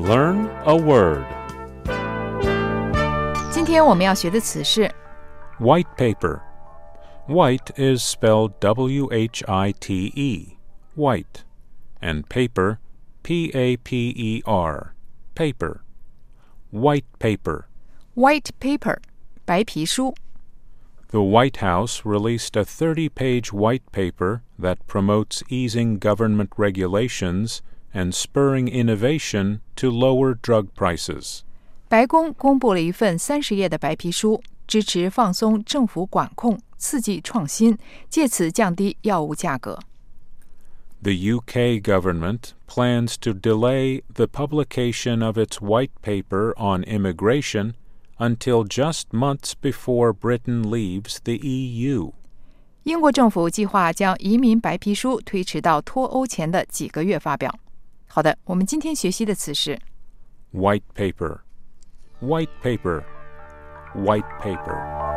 Learn a word. 今天我们要学的词是 White paper. White is spelled W-H-I-T-E, white, and paper, P-A-P-E-R, paper. White paper. white paper 白皮书 The White House released a 30-page white paper that promotes easing government regulations and spurring innovation to lower drug prices. 白宫公布了一份30页的白皮书，支持放松政府管控，刺激创新，借此降低药物价格。 The UK government plans to delay the publication of its white paper on immigration until just months before Britain leaves the EU. 英国政府计划将移民白皮书推迟到脱欧前的几个月发表。好的，我们今天学习的词是 White paper. White paper. White paper.